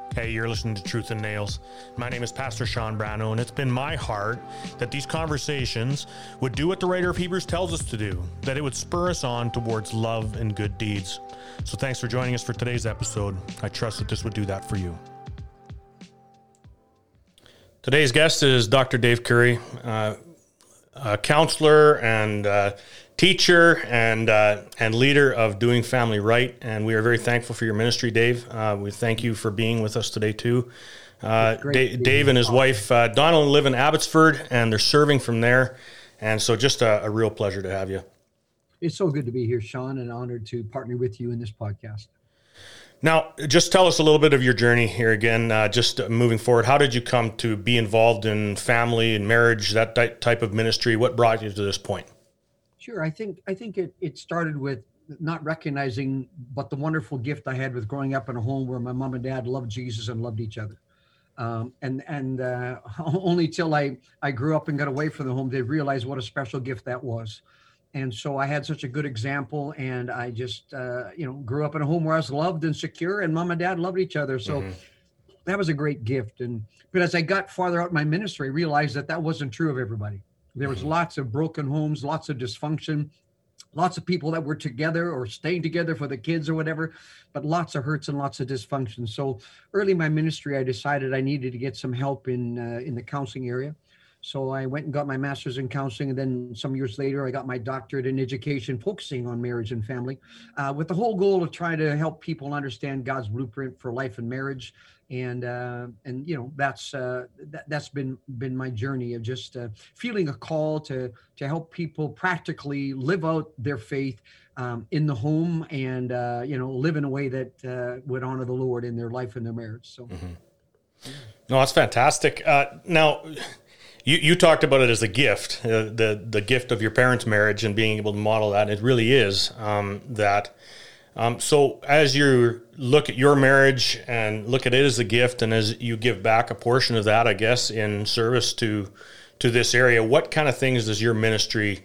Hey, you're listening to Truth and Nails. My name is Pastor Sean Brano, and it's been my heart that these conversations would do what the writer of Hebrews tells us to do, that it would spur us on towards love and good deeds. So thanks for joining us for today's episode. I trust that this would do that for you. Today's guest is Dr. Dave Curry, a counselor and teacher and leader of Doing Family Right, and we are very thankful for your ministry, Dave. We thank you for being with us today too. Dave and his wife Donna live in Abbotsford, and they're serving from there, and so just a real pleasure to have you. It's so good to be here, Sean, and honored to partner with you in this podcast. Now, just tell us a little bit of your journey here again, just moving forward. How did you come to be involved in family and marriage, that type of ministry? What brought you to this point? Sure. I think it started with not recognizing but the wonderful gift I had with growing up in a home where my mom and dad loved Jesus and loved each other. And only till I grew up and got away from the home did I realize what a special gift that was. And so I had such a good example, and I just, grew up in a home where I was loved and secure, and mom and dad loved each other. So that was a great gift. But as I got farther out in my ministry, I realized that wasn't true of everybody. There was lots of broken homes, lots of dysfunction, lots of people that were together or staying together for the kids or whatever, but lots of hurts and lots of dysfunction. So early in my ministry, I decided I needed to get some help in the counseling area. So I went and got my master's in counseling, and then some years later, I got my doctorate in education, focusing on marriage and family, with the whole goal of trying to help people understand God's blueprint for life and marriage. And that's been my journey of just feeling a call to help people practically live out their faith in the home and live in a way that would honor the Lord in their life and their marriage. So, No, that's fantastic. Now, you talked about it as a gift, the gift of your parents' marriage and being able to model that. It really is that. So as you look at your marriage and look at it as a gift, and as you give back a portion of that, I guess, in service to this area, what kind of things is your ministry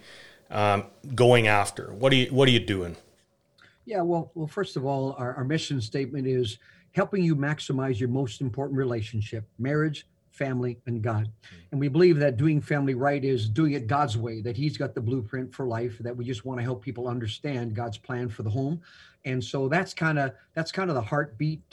going after? What are you doing? Yeah, well, first of all, our mission statement is helping you maximize your most important relationship, marriage, family, and God. And we believe that doing family right is doing it God's way, that He's got the blueprint for life, that we just want to help people understand God's plan for the home. And so that's kind of the heartbeat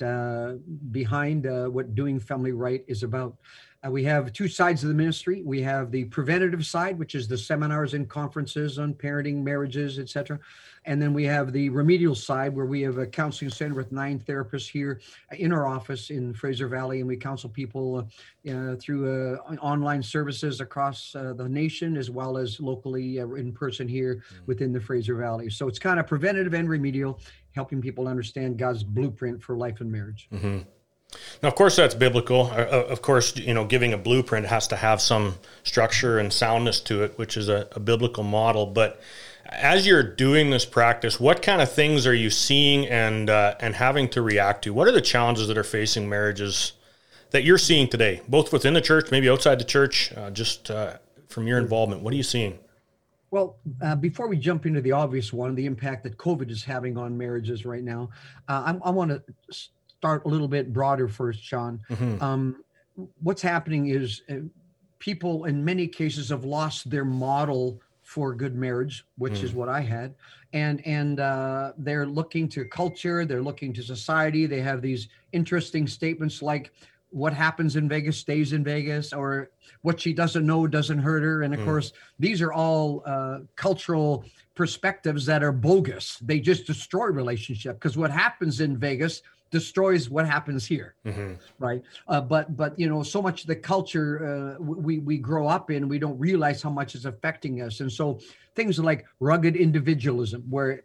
behind what doing family right is about. We have two sides of the ministry. We have the preventative side, which is the seminars and conferences on parenting, marriages, etc. And then we have the remedial side, where we have a counseling center with 9 therapists here in our office in Fraser Valley, and we counsel people through online services across the nation, as well as locally in person here within the Fraser Valley. So it's kind of preventative and remedial, helping people understand God's blueprint for life and marriage. Mm-hmm. Now, of course, that's biblical. Of course, giving a blueprint has to have some structure and soundness to it, which is a biblical model. But as you're doing this practice, what kind of things are you seeing and having to react to? What are the challenges that are facing marriages that you're seeing today, both within the church, maybe outside the church, just from your involvement? What are you seeing? Well, before we jump into the obvious one, the impact that COVID is having on marriages right now, I want to start a little bit broader first, Sean. Mm-hmm. What's happening is people in many cases have lost their model for good marriage, which is what I had. And they're looking to culture, they're looking to society. They have these interesting statements like, what happens in Vegas stays in Vegas, or what she doesn't know doesn't hurt her. And of course, these are all cultural perspectives that are bogus. They just destroy relationship, because what happens in Vegas destroys what happens here, right? But so much of the culture we grow up in, we don't realize how much it's affecting us. And so things like rugged individualism, where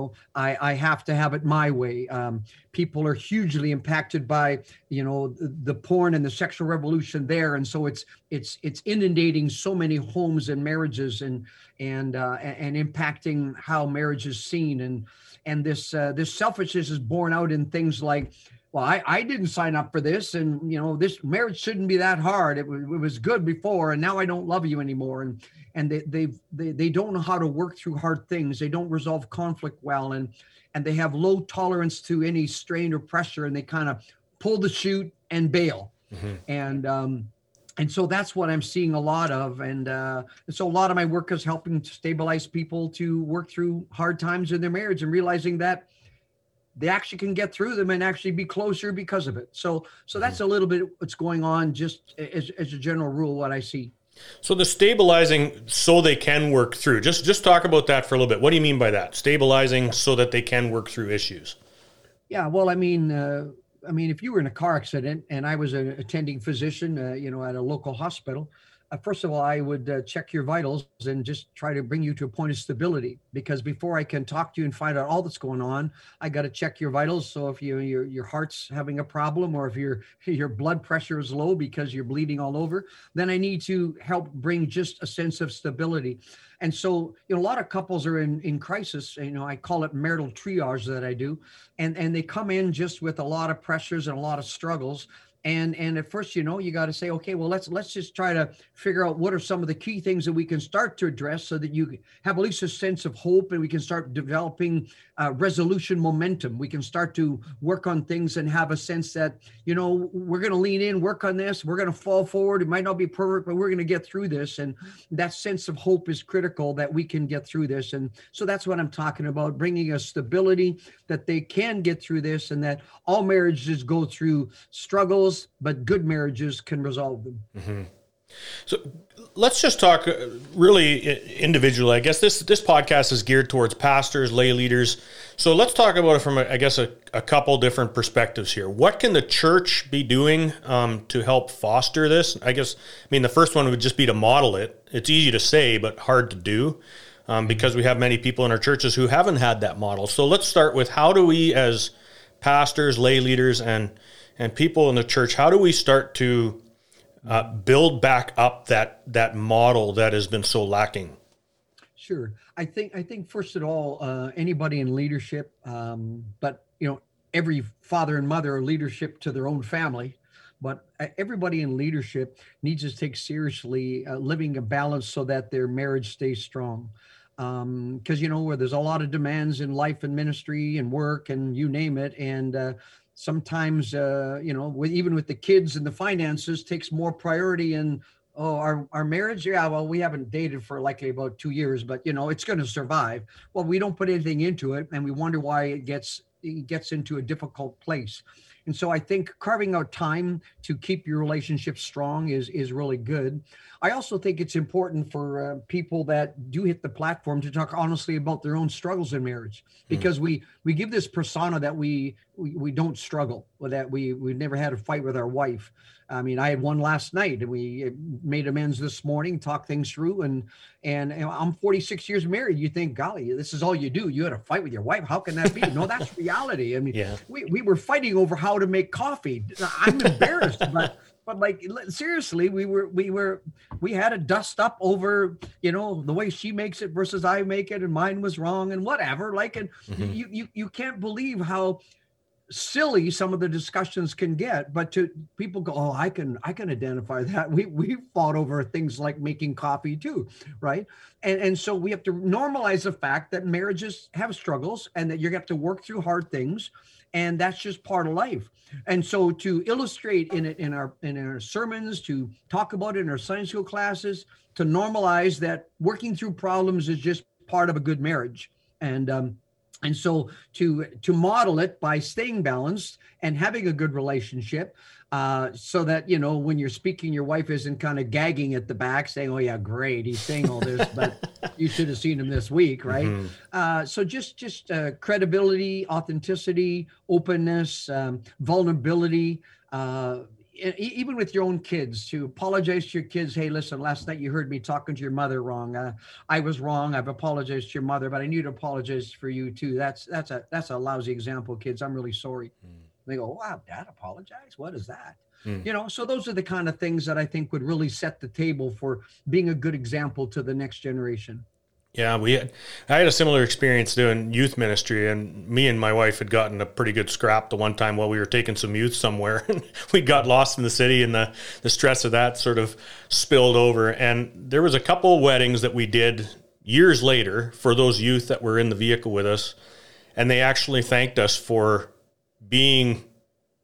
I have to have it my way. People are hugely impacted by the porn and the sexual revolution there, and so it's inundating so many homes and marriages and impacting how marriage is seen. And this selfishness is born out in things like, well, I didn't sign up for this, and this marriage shouldn't be that hard. It was good before, and now I don't love you anymore. And they don't know how to work through hard things. They don't resolve conflict well, and they have low tolerance to any strain or pressure, and they kind of pull the chute and bail. And so that's what I'm seeing a lot of. And so a lot of my work is helping to stabilize people to work through hard times in their marriage and realizing that they actually can get through them and actually be closer because of it. So that's a little bit what's going on, just as a general rule, what I see. So the stabilizing so they can work through, just talk about that for a little bit. What do you mean by that? Stabilizing so that they can work through issues? Yeah, well, I mean, if you were in a car accident and I was an attending physician, at a local hospital, first of all, I would check your vitals and just try to bring you to a point of stability, because before I can talk to you and find out all that's going on, I got to check your vitals. So if your heart's having a problem, or if your blood pressure is low because you're bleeding all over, then I need to help bring just a sense of stability. And so, a lot of couples are in crisis. I call it marital triage that I do. And they come in just with a lot of pressures and a lot of struggles. And at first, you got to say, okay, well, let's just try to figure out what are some of the key things that we can start to address so that you have at least a sense of hope, and we can start developing resolution momentum. We can start to work on things and have a sense that, we're going to lean in, work on this. We're going to fall forward. It might not be perfect, but we're going to get through this. And that sense of hope is critical, that we can get through this. And so that's what I'm talking about, bringing a stability that they can get through this, and that all marriages go through struggles, but good marriages can resolve them. Mm-hmm. So let's just talk really individually. I guess this podcast is geared towards pastors, lay leaders. So let's talk about it from, a couple different perspectives here. What can the church be doing to help foster this? The first one would just be to model it. It's easy to say, but hard to do because we have many people in our churches who haven't had that model. So let's start with, how do we as pastors, lay leaders, and people in the church, how do we start to build back up that model that has been so lacking? Sure. I think first of all, anybody in leadership, but every father and mother are leadership to their own family, but everybody in leadership needs to take seriously living a balance so that their marriage stays strong. Because where there's a lot of demands in life and ministry and work and you name it, and sometimes, even with the kids and the finances, takes more priority. And our marriage, yeah, well, we haven't dated for likely about 2 years, but it's going to survive. Well, we don't put anything into it, and we wonder why it gets into a difficult place. And so I think carving out time to keep your relationship strong is really good. I also think it's important for people that do hit the platform to talk honestly about their own struggles in marriage, because we give this persona that we don't struggle, or that we've never had a fight with our wife. I mean, I had one last night, and we made amends this morning, talked things through, and I'm 46 years married. You think, golly, this is all you do. You had a fight with your wife. How can that be? No, that's reality. I mean, yeah. we were fighting over how to make coffee. I'm embarrassed, but like, seriously, we had to dust up over, the way she makes it versus I make it, and mine was wrong and whatever. Like, and you can't believe how silly some of the discussions can get, but to people go, oh, I can identify that. We fought over things like making coffee too, right? And so we have to normalize the fact that marriages have struggles, and that you're going to have to work through hard things, and that's just part of life. And so to illustrate in our sermons, to talk about it in our Sunday school classes, to normalize that working through problems is just part of a good marriage. And so to model it by staying balanced and having a good relationship, so that, when you're speaking, your wife isn't kind of gagging at the back saying, oh yeah, great, he's saying all this, but you should have seen him this week, right? Mm-hmm. So just credibility, authenticity, openness, vulnerability, even with your own kids, to apologize to your kids. Hey, listen, last night you heard me talking to your mother wrong. I was wrong. I've apologized to your mother, but I need to apologize for you too. That's a lousy example, kids. I'm really sorry. They go, wow, Dad apologized? What is that? So those are the kind of things that I think would really set the table for being a good example to the next generation. Yeah, I had a similar experience doing youth ministry, and me and my wife had gotten a pretty good scrap the one time while we were taking some youth somewhere. We got lost in the city, and the stress of that sort of spilled over. And there was a couple of weddings that we did years later for those youth that were in the vehicle with us, and they actually thanked us for being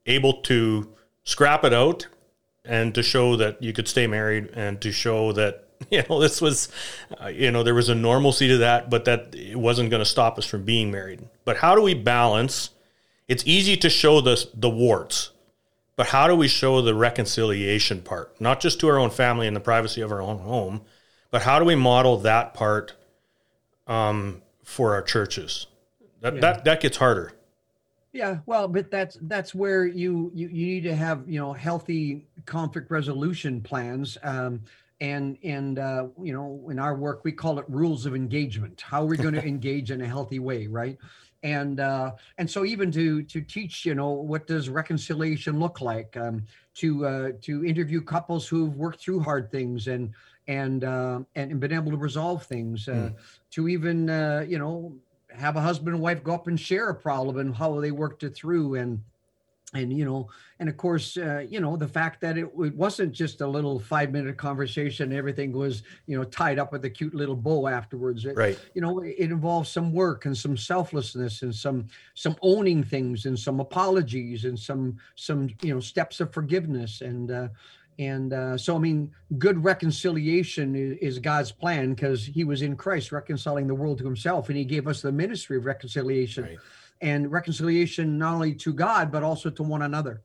able to scrap it out and to show that you could stay married and to show that, this was, there was a normalcy to that, but that it wasn't going to stop us from being married. But how do we balance? It's easy to show the warts, but how do we show the reconciliation part? Not just to our own family in the privacy of our own home, but how do we model that part for our churches? That gets harder. Yeah, well, but that's where you need to have healthy conflict resolution plans. And in our work we call it rules of engagement. How are we going to engage in a healthy way, right? And so even to teach, what does reconciliation look like? To interview couples who've worked through hard things and been able to resolve things. To even have a husband and wife go up and share a problem and how they worked it through, and of course, the fact that it wasn't just a little 5-minute conversation, everything was, tied up with a cute little bow afterwards. Right. It involves some work and some selflessness and some owning things and some apologies and some steps of forgiveness. So, good reconciliation is God's plan, because he was in Christ reconciling the world to himself, and he gave us the ministry of reconciliation. Right. And reconciliation not only to God, but also to one another.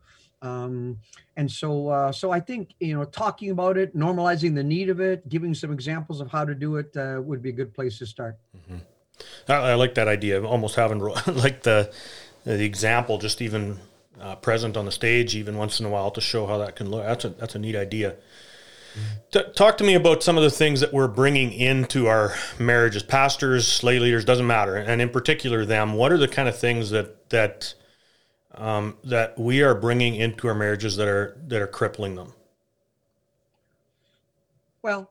So I think, talking about it, normalizing the need of it, giving some examples of how to do it would be a good place to start. Mm-hmm. I like that idea of almost having like the example, just even present on the stage, even once in a while, to show how that can look. That's a neat idea. Talk to me about some of the things that we're bringing into our marriages, pastors, lay leaders, doesn't matter, and in particular them. What are the kind of things that we are bringing into our marriages that are crippling them? Well,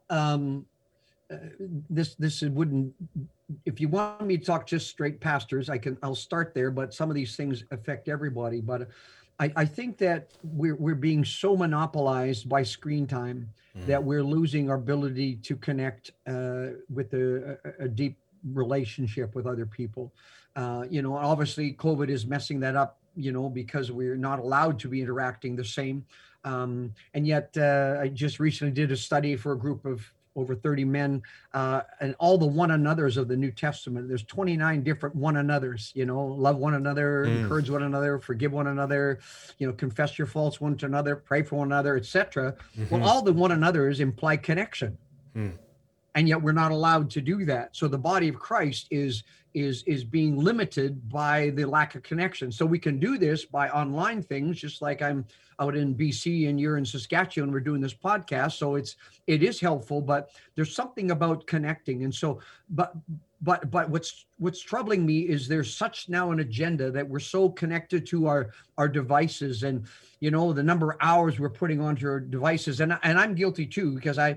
this wouldn't. If you want me to talk just straight pastors, I'll start there. But some of these things affect everybody. But I think that we're being so monopolized by screen time that we're losing our ability to connect with a deep relationship with other people. Obviously COVID is messing that up, because we're not allowed to be interacting the same. And yet I just recently did a study for a group of over 30 men, and all the one another's of the New Testament. There's 29 different one another's, love one another, encourage one another, forgive one another, confess your faults one to another, pray for one another, etc. Well, all the one another's imply connection. And yet we're not allowed to do that. So the body of Christ is being limited by the lack of connection. So we can do this by online things, just like I'm out in BC and you're in Saskatchewan, we're doing this podcast. So it is helpful, but there's something about connecting. And so, but what's troubling me is there's such now an agenda that we're so connected to our devices, and the number of hours we're putting onto our devices, and I'm guilty too, because my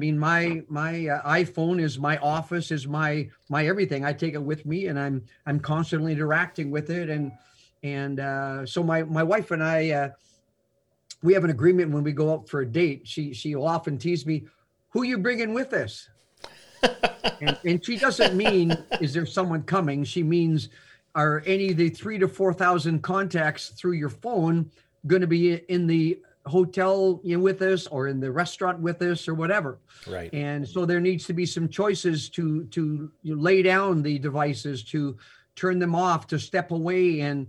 iPhone is my office, is my everything. I take it with me, and I'm constantly interacting with it, and so my wife and I, we have an agreement when we go out for a date. She will often tease me, "Who you bringing with us?" and she doesn't mean, is there someone coming? She means, are any of the 3,000 to 4,000 contacts through your phone going to be in the hotel with us, or in the restaurant with us, or whatever? Right. And so there needs to be some choices to lay down the devices, to turn them off, to step away, and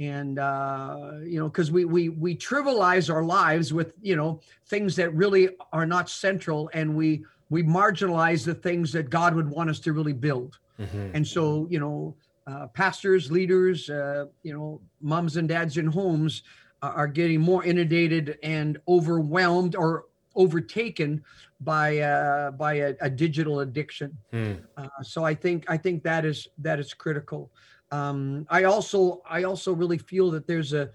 because we trivialize our lives with things that really are not central, and we marginalize the things that God would want us to really build. And so pastors, leaders, moms and dads in homes are getting more inundated and overwhelmed or overtaken by a digital addiction. So I think that is critical. I also really feel that there's a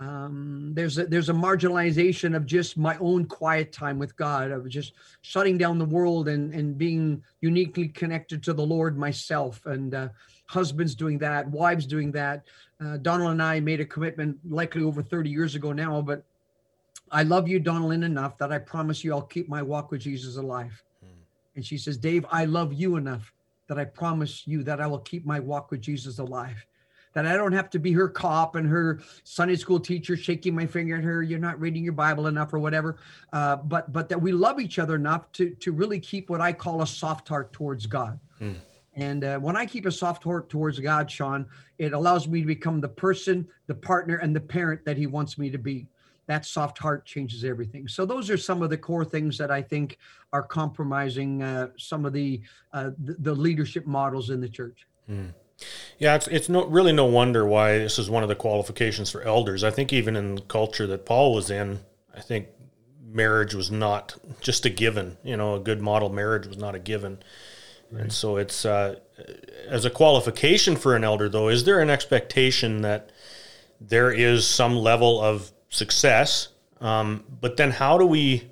marginalization of just my own quiet time with God, of just shutting down the world and being uniquely connected to the Lord myself. And husbands doing that, wives doing that. Donald and I made a commitment likely over 30 years ago now, but I love you, Donaldin, enough that I promise you I'll keep my walk with Jesus alive. And she says, Dave, I love you enough that I promise you that I will keep my walk with Jesus alive. that I don't have to be her cop and her Sunday school teacher shaking my finger at her, you're not reading your Bible enough or whatever. But that we love each other enough to really keep what I call a soft heart towards God. And when I keep a soft heart towards God, Sean, it allows me to become the person, the partner, and the parent that he wants me to be. That soft heart changes everything. So those are some of the core things that I think are compromising some of the leadership models in the church. Yeah, it's really no wonder why this is one of the qualifications for elders. I think even in the culture that Paul was in, I think marriage was not just a given. A good model marriage was not a given. Right. And so it's, as a qualification for an elder, though, is there an expectation that there is some level of success? But then how do we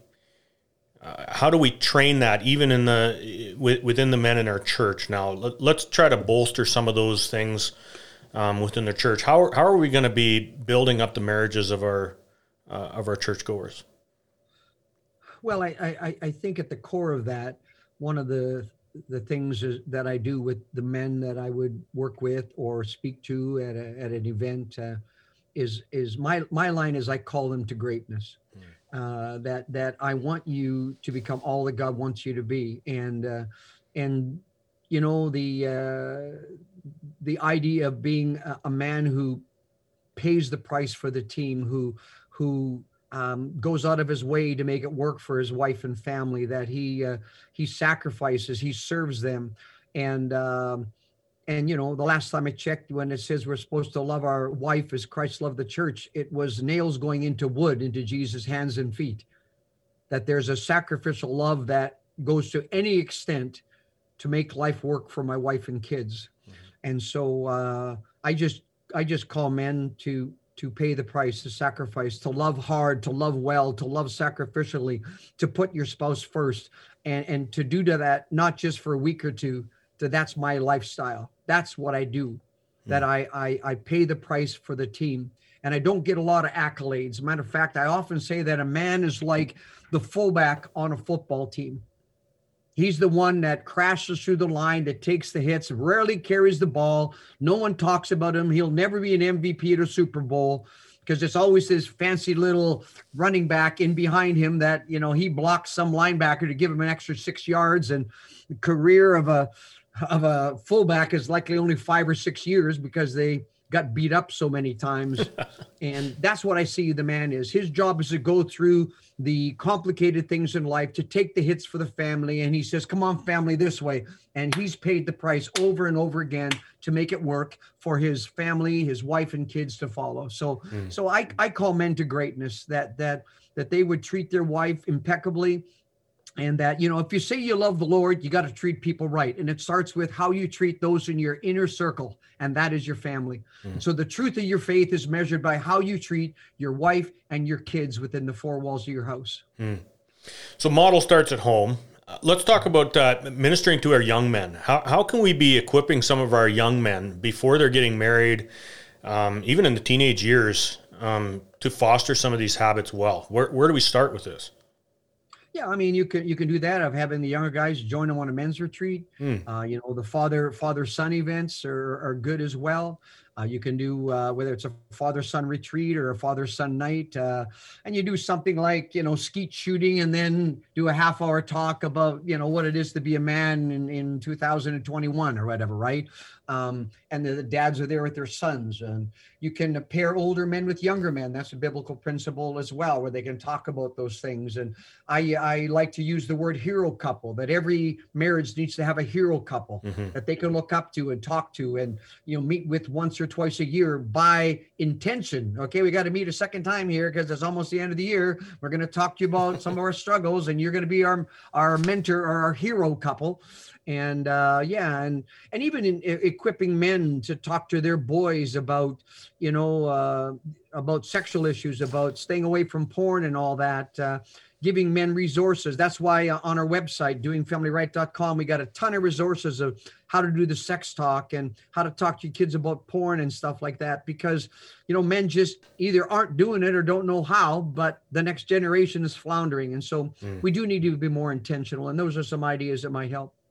train that even within the men in our church? Now, let's try to bolster some of those things within the church. How are we going to be building up the marriages of our churchgoers? Well, I think at the core of that, one of the things that I do with the men that I would work with or speak to at an event is my line is I call them to greatness. That I want you to become all that God wants you to be, and the idea of being a man who pays the price for the team, who goes out of his way to make it work for his wife and family, that he sacrifices, he serves them. And the last time I checked, when it says we're supposed to love our wife as Christ loved the church, it was nails going into wood, into Jesus' hands and feet. That there's a sacrificial love that goes to any extent to make life work for my wife and kids. And so I just call men to pay the price, to sacrifice, to love hard, to love well, to love sacrificially, to put your spouse first, and to do that not just for a week or two. That's my lifestyle. That's what I do. That I pay the price for the team, and I don't get a lot of accolades. Matter of fact, I often say that a man is like the fullback on a football team. He's the one that crashes through the line, that takes the hits, rarely carries the ball. No one talks about him. He'll never be an MVP at a Super Bowl because it's always this fancy little running back in behind him that, he blocks some linebacker to give him an extra 6 yards. And the career of a fullback is likely only 5 or 6 years because they got beat up so many times. And that's what I see the man is. His job is to go through the complicated things in life, to take the hits for the family. And he says, come on, family, this way. And he's paid the price over and over again to make it work for his family, his wife and kids to follow. So I call men to greatness, that they would treat their wife impeccably. And that, if you say you love the Lord, you got to treat people right. And it starts with how you treat those in your inner circle, and that is your family. So the truth of your faith is measured by how you treat your wife and your kids within the four walls of your house. So model starts at home. Let's talk about ministering to our young men. How can we be equipping some of our young men before they're getting married, even in the teenage years, to foster some of these habits well? Where do we start with this? Yeah, I mean, you can do that of having the younger guys join them on a men's retreat. The father-son events are good as well. You can do whether it's a father-son retreat or a father-son night, and you do something like skeet shooting, and then do a half-hour talk about what it is to be a man in 2021 or whatever, right? And the dads are there with their sons, and you can pair older men with younger men. That's a biblical principle as well, where they can talk about those things. And I like to use the word hero couple, that every marriage needs to have a hero couple that they can look up to and talk to, and meet with once or twice a year by intention. Okay, we got to meet a second time here because it's almost the end of the year. We're going to talk to you about some of our struggles, and you're going to be our mentor or our hero couple. And and even in equipping men to talk to their boys about sexual issues, about staying away from porn and all that. Giving men resources. That's why on our website, doingfamilyright.com, we got a ton of resources of how to do the sex talk and how to talk to your kids about porn and stuff like that. Because, men just either aren't doing it or don't know how, but the next generation is floundering. And so we do need to be more intentional. And those are some ideas that might help.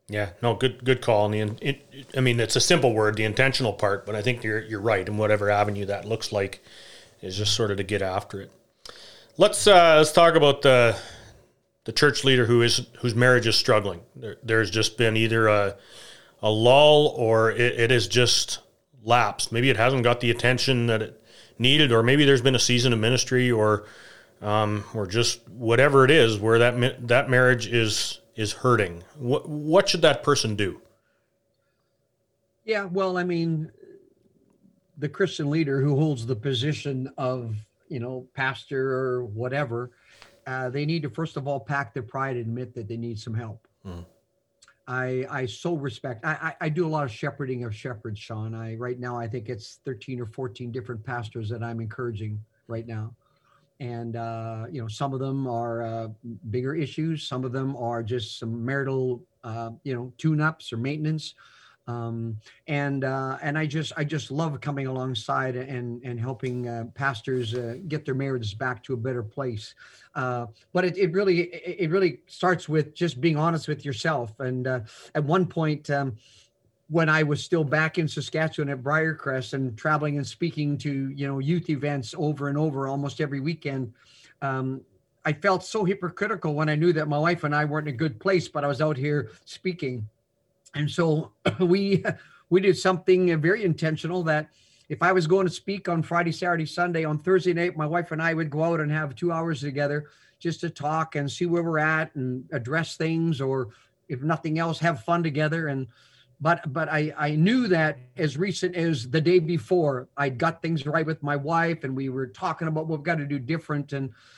Yeah, no, good call. And I mean, it's a simple word, the intentional part, but I think you're right. In whatever avenue that looks like, is just sort of to get after it. Let's talk about the church leader whose marriage is struggling. There's just been either a lull, or it has just lapsed. Maybe it hasn't got the attention that it needed, or maybe there's been a season of ministry, or just whatever it is, where that marriage is hurting. What should that person do? Yeah, well, I mean, the Christian leader who holds the position of, pastor or whatever, they need to first of all pack their pride and admit that they need some help. I so respect. I do a lot of shepherding of shepherds, Sean. Right now I think it's 13 or 14 different pastors that I'm encouraging right now. And, some of them are bigger issues. Some of them are just some marital, tune-ups or maintenance. And I just love coming alongside and helping pastors get their marriages back to a better place. But it really starts with just being honest with yourself. And at one point, when I was still back in Saskatchewan at Briarcrest and traveling and speaking to, youth events over and over almost every weekend, I felt so hypocritical when I knew that my wife and I weren't in a good place, but I was out here speaking. And so we did something very intentional, that if I was going to speak on Friday, Saturday, Sunday, on Thursday night, my wife and I would go out and have 2 hours together just to talk and see where we're at and address things, or if nothing else, have fun together. But I knew that as recent as the day before, I'd got things right with my wife, and we were talking about what we've got to do different.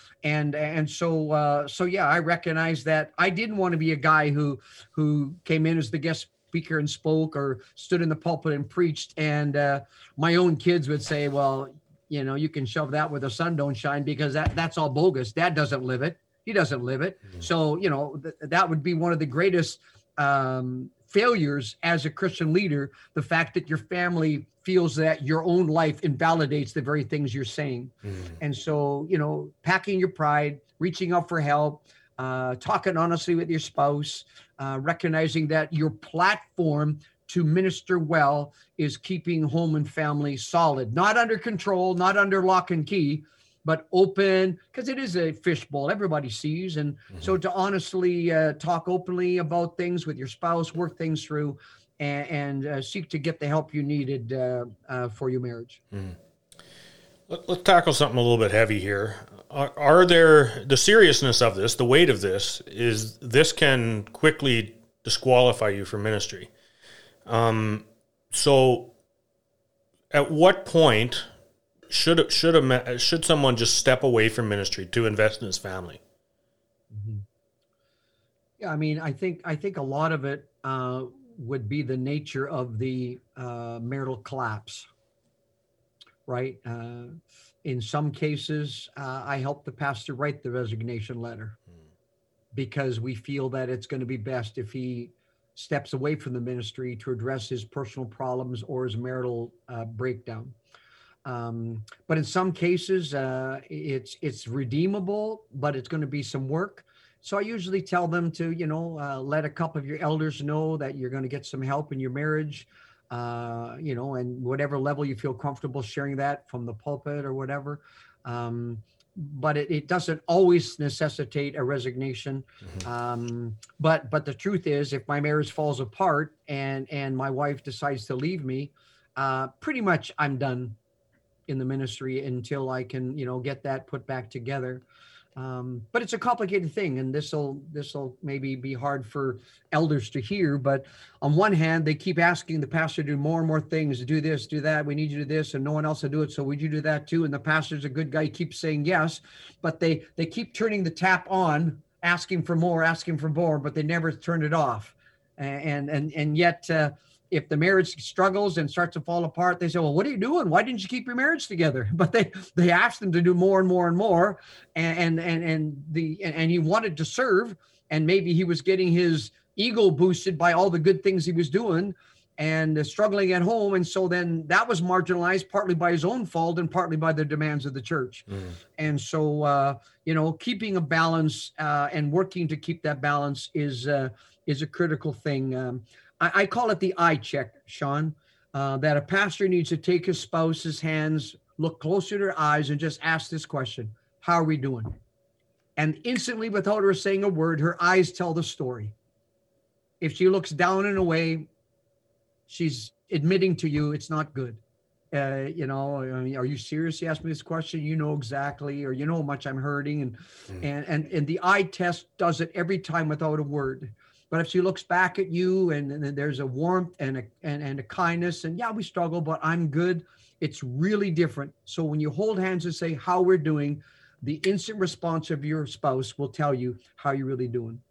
So yeah, I recognized that I didn't want to be a guy who came in as the guest speaker and spoke, or stood in the pulpit and preached. And my own kids would say, well, you can shove that where the sun don't shine, because that's all bogus. Dad doesn't live it. He doesn't live it. Mm-hmm. So, that would be one of the greatest failures as a Christian leader, the fact that your family feels that your own life invalidates the very things you're saying. Mm-hmm. And so, packing your pride, reaching out for help, talking honestly with your spouse, recognizing that your platform to minister well is keeping home and family solid, not under control, not under lock and key, but open, because it is a fishbowl everybody sees. And so to honestly talk openly about things with your spouse, work things through, and seek to get the help you needed for your marriage. Let's tackle something a little bit heavy here. Are there, the seriousness of this, the weight of this, is this can quickly disqualify you from ministry. So at what point should someone just step away from ministry to invest in his family? Mm-hmm. Yeah, I mean, I think a lot of it would be the nature of the marital collapse, right? In some cases, I help the pastor write the resignation letter because we feel that it's going to be best if he steps away from the ministry to address his personal problems or his marital breakdown. But in some cases, it's redeemable, but it's going to be some work. So I usually tell them to, let a couple of your elders know that you're going to get some help in your marriage, and whatever level you feel comfortable sharing that from the pulpit or whatever. But it doesn't always necessitate a resignation. Mm-hmm. But the truth is, if my marriage falls apart and my wife decides to leave me, pretty much I'm done in the ministry until I can, get that put back together. But it's a complicated thing, and this'll maybe be hard for elders to hear. But on one hand, they keep asking the pastor to do more and more things, to do this, do that. We need you to do this, and no one else will do it. So would you do that too? And the pastor's a good guy, he keeps saying yes, but they keep turning the tap on, asking for more, but they never turn it off. And yet, if the marriage struggles and starts to fall apart, they say, well, what are you doing? Why didn't you keep your marriage together? But they asked them to do more and more and more. And he wanted to serve, and maybe he was getting his ego boosted by all the good things he was doing and struggling at home. And so then that was marginalized partly by his own fault and partly by the demands of the church. And so, keeping a balance and working to keep that balance is is a critical thing. I call it the eye check, Sean, that a pastor needs to take his spouse's hands, look closer to her eyes, and just ask this question: how are we doing? And instantly, without her saying a word, her eyes tell the story. If she looks down and away, she's admitting to you it's not good. Are you serious? You asked me this question. You know exactly, or you know how much I'm hurting, and the eye test does it every time without a word. But if she looks back at you and there's a warmth and a kindness, and yeah, we struggle, but I'm good, it's really different. So when you hold hands and say how we're doing, the instant response of your spouse will tell you how you're really doing.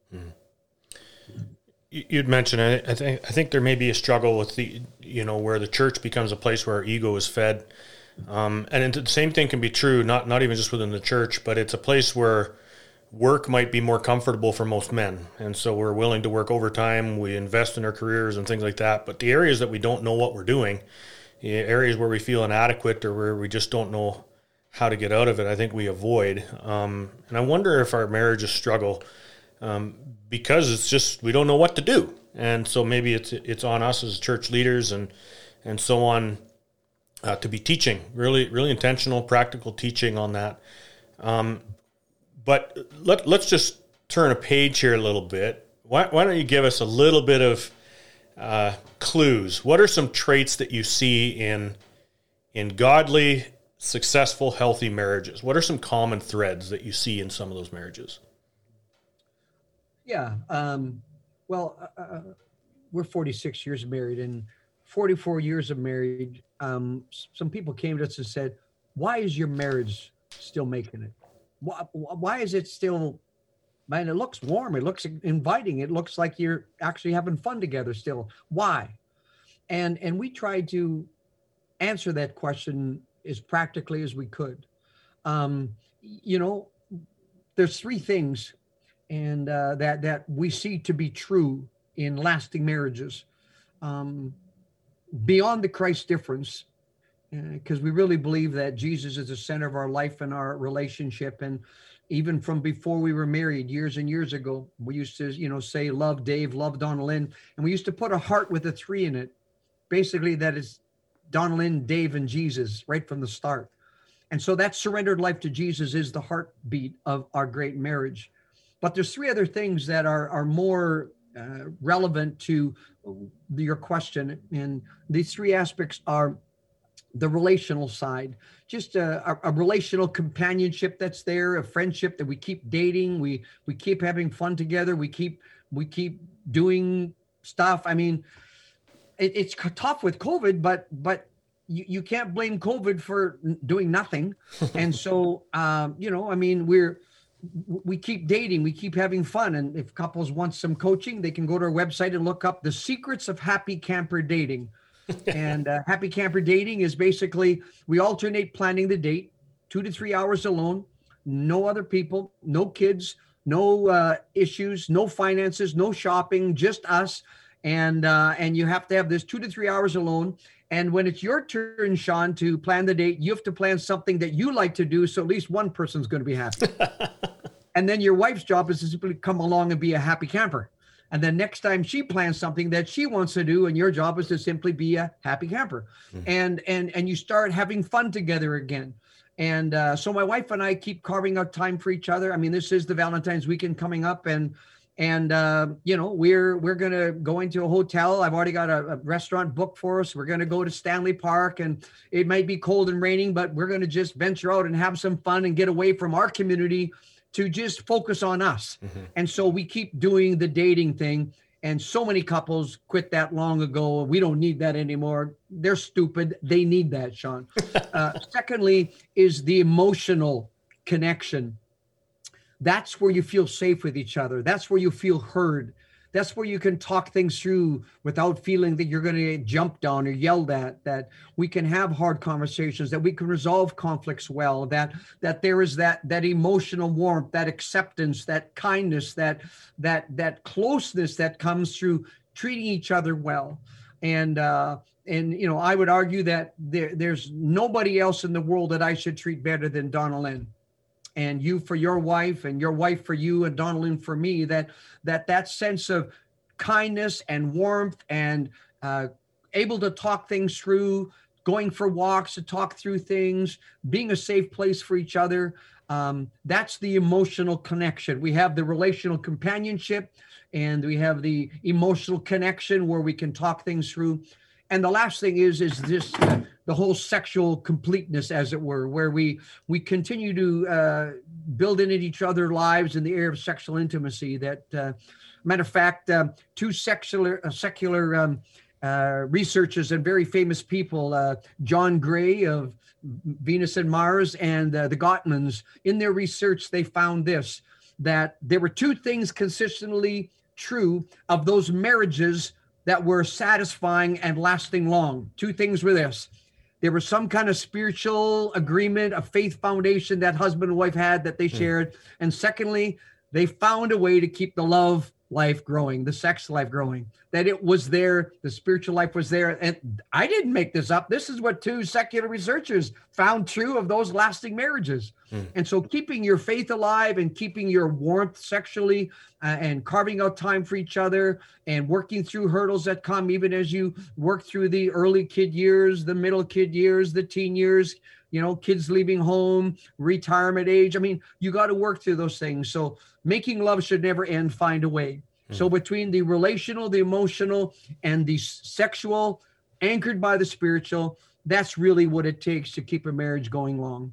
You'd mentioned, I think there may be a struggle with where the church becomes a place where our ego is fed. And the same thing can be true, not even just within the church, but it's a place where work might be more comfortable for most men. And so we're willing to work overtime, we invest in our careers and things like that. But the areas that we don't know what we're doing, areas where we feel inadequate or where we just don't know how to get out of it, I think we avoid. And I wonder if our marriages struggle because it's just, we don't know what to do. And so maybe it's on us as church leaders and so on to be teaching, really, really intentional, practical teaching on that. But let's just turn a page here a little bit. Why don't you give us a little bit of clues? What are some traits that you see in godly, successful, healthy marriages? What are some common threads that you see in some of those marriages? Yeah. We're 46 years married, and 44 years of married. Some people came to us and said, why is your marriage still making it? Why is it still, man, it looks warm. It looks inviting. It looks like you're actually having fun together still. Why? And we tried to answer that question as practically as we could. There's three things and that we see to be true in lasting marriages. Beyond the Christ difference, because we really believe that Jesus is the center of our life and our relationship. And even from before we were married years and years ago, we used to, say, love Dave, love Donalyn. And we used to put a heart with a 3 in it. Basically, that is Donalyn, Dave, and Jesus right from the start. And so that surrendered life to Jesus is the heartbeat of our great marriage. But there's 3 other things that are more relevant to your question. And these 3 aspects are the relational side, just a relational companionship that's there, a friendship that we keep dating, we keep having fun together, we keep doing stuff. I mean, it's tough with COVID, but you can't blame COVID for doing nothing. And so, we keep dating, we keep having fun. And if couples want some coaching, they can go to our website and look up the secrets of happy camper dating. And happy camper dating is basically, we alternate planning the date, 2 to 3 hours alone, no other people, no kids, no issues, no finances, no shopping, just us. And you have to have this 2 to 3 hours alone. And when it's your turn, Sean, to plan the date, you have to plan something that you like to do. So at least one person's going to be happy. And then your wife's job is to simply come along and be a happy camper. And then next time she plans something that she wants to do, and your job is to simply be a happy camper. Mm-hmm. And you start having fun together again. And so my wife and I keep carving out time for each other. I mean, this is the Valentine's weekend coming up, and we're going to go into a hotel. I've already got a restaurant booked for us. We're going to go to Stanley Park, and it might be cold and raining, but we're going to just venture out and have some fun and get away from our community to just focus on us. Mm-hmm. And so we keep doing the dating thing. And so many couples quit that long ago. We don't need that anymore. They're stupid. They need that, Sean. Secondly is the emotional connection. That's where you feel safe with each other. That's where you feel heard. That's where you can talk things through without feeling that you're going to get jumped on or yelled at, that we can have hard conversations, that we can resolve conflicts well, that there is that emotional warmth, that acceptance, that kindness, that closeness that comes through treating each other well. And I would argue that there's nobody else in the world that I should treat better than Donalyn. And you for your wife, and your wife for you, and Donalyn for me, that sense of kindness and warmth and able to talk things through, going for walks to talk through things, being a safe place for each other. That's the emotional connection. We have the relational companionship, and we have the emotional connection where we can talk things through. And the last thing is this, the whole sexual completeness, as it were, where we continue to build into each other's lives in the area of sexual intimacy. That, matter of fact, two secular researchers and very famous people, John Gray of Venus and Mars and the Gottmans, in their research, they found this, that there were two things consistently true of those marriages that were satisfying and lasting long. Two things were this. There was some kind of spiritual agreement, a faith foundation that husband and wife had that they shared. And secondly, they found a way to keep the love life growing, the sex life growing, that it was there, the spiritual life was there. And I didn't make this up. This is what two secular researchers found true of those lasting marriages. And so keeping your faith alive and keeping your warmth sexually and carving out time for each other and working through hurdles that come even as you work through the early kid years, the middle kid years, the teen years, kids leaving home, retirement age. I mean, you got to work through those things. So making love should never end. Find a way. So between the relational, the emotional, and the sexual, anchored by the spiritual, that's really what it takes to keep a marriage going long.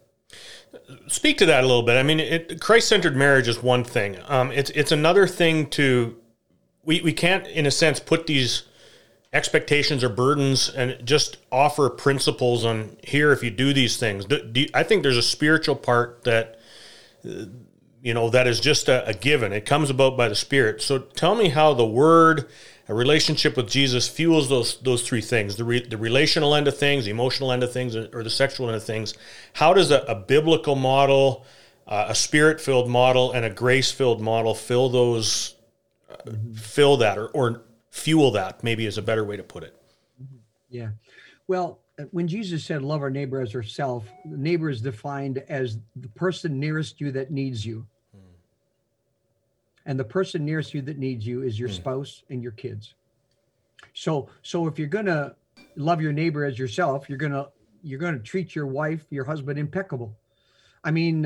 Speak to that a little bit. I mean, Christ-centered marriage is one thing. It's another thing to, we can't, in a sense, put these expectations or burdens and just offer principles on here if you do these things. I think there's a spiritual part that that is just a given. It comes about by the Spirit. So tell me how the Word, a relationship with Jesus, fuels those three things: the relational end of things, the emotional end of things, or the sexual end of things. How does a biblical model, a Spirit-filled model, and a grace-filled model fill that, or fuel that? Maybe is a better way to put it. Yeah. Well, when Jesus said, "Love our neighbor as ourselves," the neighbor is defined as the person nearest you that needs you. And the person nearest you that needs you is your spouse and your kids. So if you're going to love your neighbor as yourself, you're going to treat your wife, your husband, impeccable. I mean,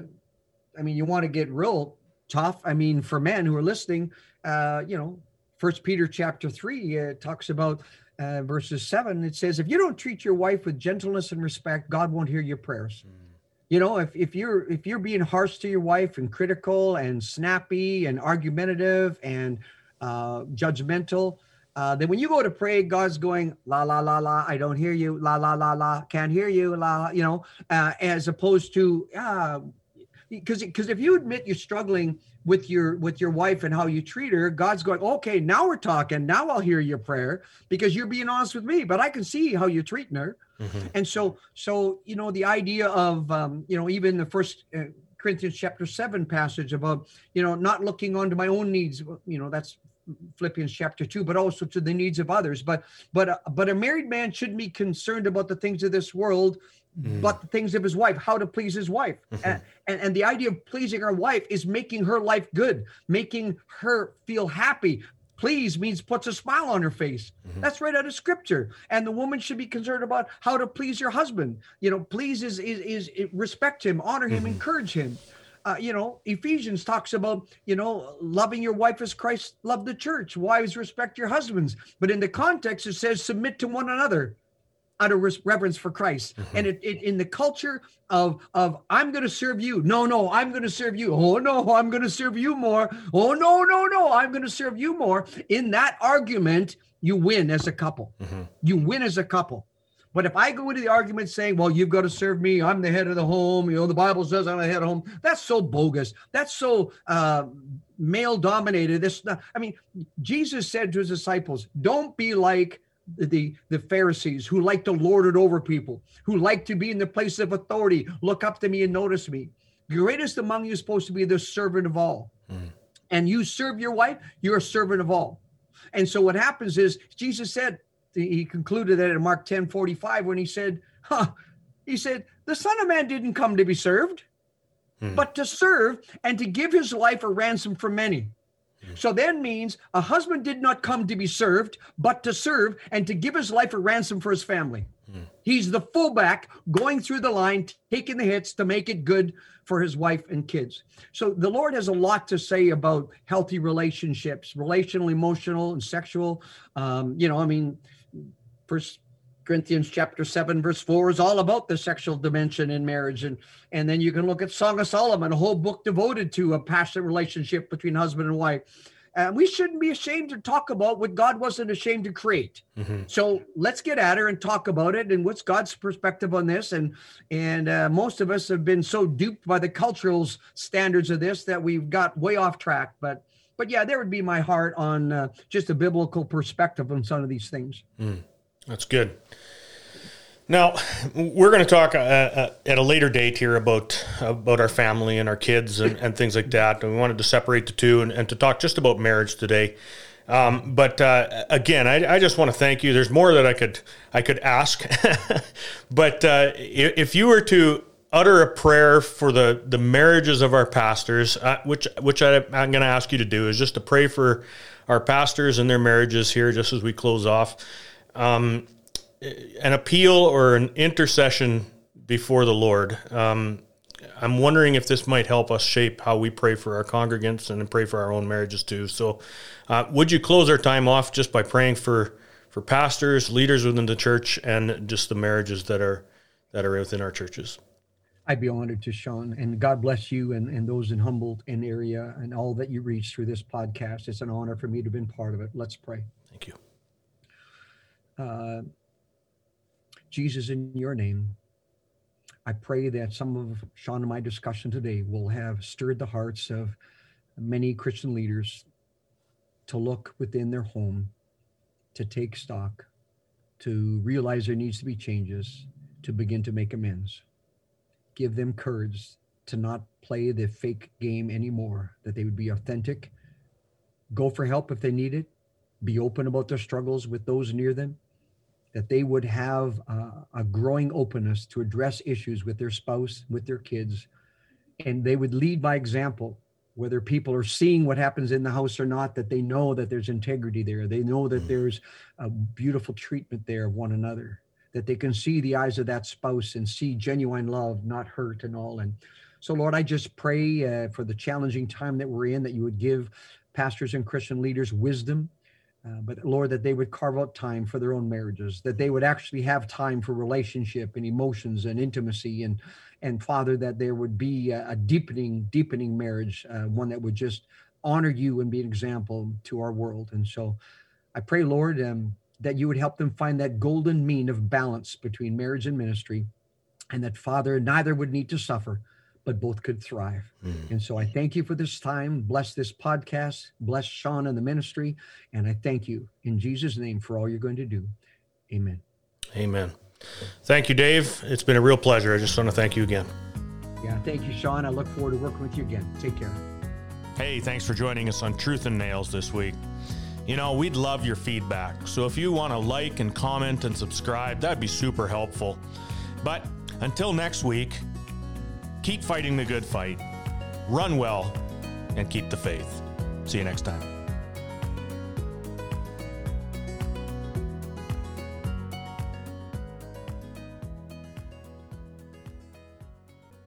you want to get real tough. I mean, for men who are listening, 1 Peter chapter 3 talks about verses 7. It says, if you don't treat your wife with gentleness and respect, God won't hear your prayers. If you're being harsh to your wife and critical and snappy and argumentative and judgmental, then when you go to pray, God's going, la, la, la, la, I don't hear you, la, la, la, la, can't hear you, la, as opposed to, because if you admit you're struggling with your wife and how you treat her, God's going, okay, now we're talking. Now I'll hear your prayer because you're being honest with me, but I can see how you're treating her. And so, the idea of, even the first Corinthians chapter 7 passage about, not looking onto my own needs, that's Philippians chapter 2, but also to the needs of others. But a married man shouldn't be concerned about the things of this world, but the things of his wife, how to please his wife. And the idea of pleasing our wife is making her life good, making her feel happy. Please means puts a smile on her face. That's right out of scripture. And the woman should be concerned about how to please your husband. Please is respect him, honor him, encourage him. Ephesians talks about, loving your wife as Christ loved the church. Wives, respect your husbands. But in the context, it says submit to one another out of reverence for Christ. And it in the culture of I'm going to serve you. No, I'm going to serve you. Oh, no, I'm going to serve you more. Oh, no, I'm going to serve you more. In that argument, you win as a couple. You win as a couple. But if I go into the argument saying, well, you've got to serve me, I'm the head of the home, the Bible says I'm the head of the home, that's so bogus. That's so male dominated. Jesus said to his disciples, don't be like the Pharisees who like to lord it over people, who like to be in the place of authority, look up to me and notice me. The greatest among you is supposed to be the servant of all. And you serve your wife, you're a servant of all. And so what happens is Jesus said, he concluded that in Mark 10:45 when he said, the Son of Man didn't come to be served, but to serve and to give his life a ransom for many. So then means a husband did not come to be served, but to serve and to give his life a ransom for his family. He's the fullback going through the line, taking the hits to make it good for his wife and kids. So the Lord has a lot to say about healthy relationships, relational, emotional, and sexual. First Corinthians chapter 7, verse 4 is all about the sexual dimension in marriage. And then you can look at Song of Solomon, a whole book devoted to a passionate relationship between husband and wife. We shouldn't be ashamed to talk about what God wasn't ashamed to create. So let's get at her and talk about it. And what's God's perspective on this? And most of us have been so duped by the cultural standards of this that we've got way off track. But yeah, there would be my heart on just a biblical perspective on some of these things. That's good. Now, we're going to talk at a later date here about our family and our kids and things like that. And we wanted to separate the two and to talk just about marriage today. But again, I just want to thank you. There's more that I could ask. But if you were to utter a prayer for the marriages of our pastors, which I'm going to ask you to do, is just to pray for our pastors and their marriages here just as we close off. An appeal or an intercession before the Lord. I'm wondering if this might help us shape how we pray for our congregants and pray for our own marriages too. So would you close our time off just by praying for pastors, leaders within the church, and just the marriages that are within our churches? I'd be honored to, Sean, and God bless you and those in Humboldt and area and all that you reach through this podcast. It's an honor for me to have been part of it. Let's pray. Thank you. Jesus, in your name, I pray that some of Sean and my discussion today will have stirred the hearts of many Christian leaders to look within their home, to take stock, to realize there needs to be changes, to begin to make amends. Give them courage to not play the fake game anymore, that they would be authentic, go for help if they need it, be open about their struggles with those near them, that they would have a growing openness to address issues with their spouse, with their kids, and they would lead by example, whether people are seeing what happens in the house or not, that they know that there's integrity there. They know that there's a beautiful treatment there of one another, that they can see the eyes of that spouse and see genuine love, not hurt and all. And so, Lord, I just pray for the challenging time that we're in, that you would give pastors and Christian leaders wisdom, but Lord, that they would carve out time for their own marriages, that they would actually have time for relationship and emotions and intimacy, and Father, that there would be a deepening marriage, one that would just honor you and be an example to our world. And so I pray, Lord, that you would help them find that golden mean of balance between marriage and ministry, and that, Father, neither would need to suffer, but both could thrive. And so I thank you for this time. Bless this podcast. Bless Sean and the ministry. And I thank you in Jesus' name for all you're going to do. Amen. Amen. Thank you, Dave. It's been a real pleasure. I just want to thank you again. Yeah, thank you, Sean. I look forward to working with you again. Take care. Hey, thanks for joining us on Truth and Nails this week. You know, we'd love your feedback. So if you want to like and comment and subscribe, that'd be super helpful. But until next week, keep fighting the good fight, run well, and keep the faith. See you next time.